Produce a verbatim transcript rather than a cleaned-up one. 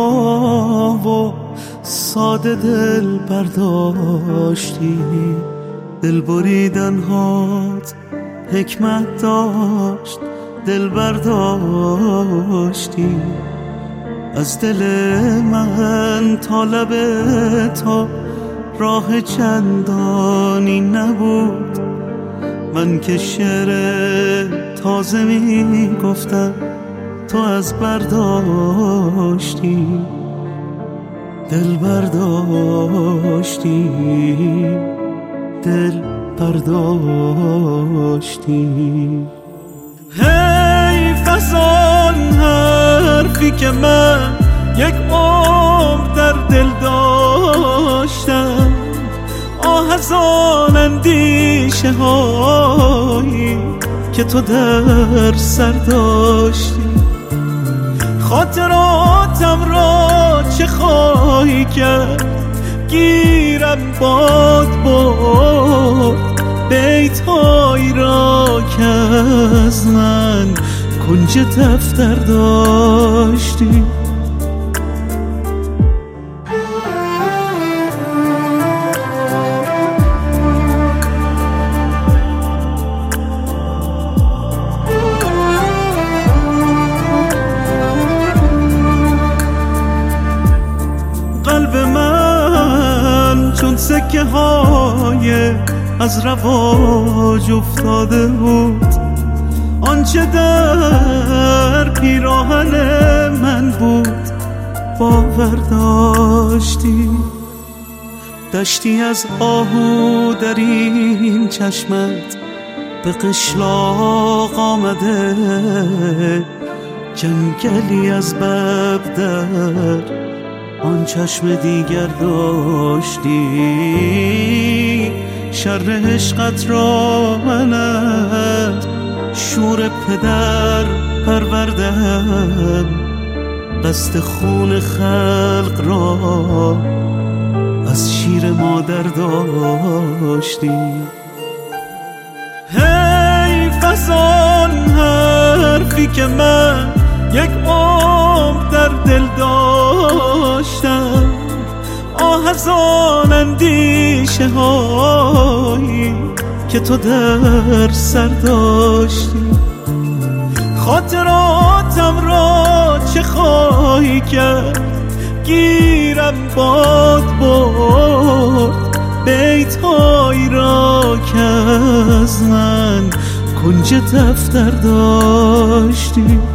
و ساده دل برداشتی، دل بریدن هات حکمت داشت، دل برداشتی از دل من تا لب تو راه چندانی نبود. من که شعر تازه می گفتم تو از برداشتی، دل برداشتی، دل برداشتی. حیف از آن حرفی که من یک عمر در دل داشتم، آه از آن اندیشه هایی که تو در سر داشتی. خاطراتم را چه خواهی کرد، گیرم باد برد بیت‌هایی را که از من کنج دفتر داشتی. قلب من چون سکه های از رواج افتاده بود، آنچه در پیراهن من بود باور داشتی. دشتی از آهو در این چشمت به قشلاق آمده، جنگلی از بب در آن چشم دیگر داشتی. شر عشقت را من از شور پدر پروردم، قصد خون خلق را از شیر مادر داشتی. حیف از آن حرفی که من یک عمر در دل داشتم، آه از آن اندیشه هایی که تو در سر داشتی. خاطراتم را چه خواهی کرد، گیرم باد برد بیت‌هایی را که از من کنج دفتر داشتی.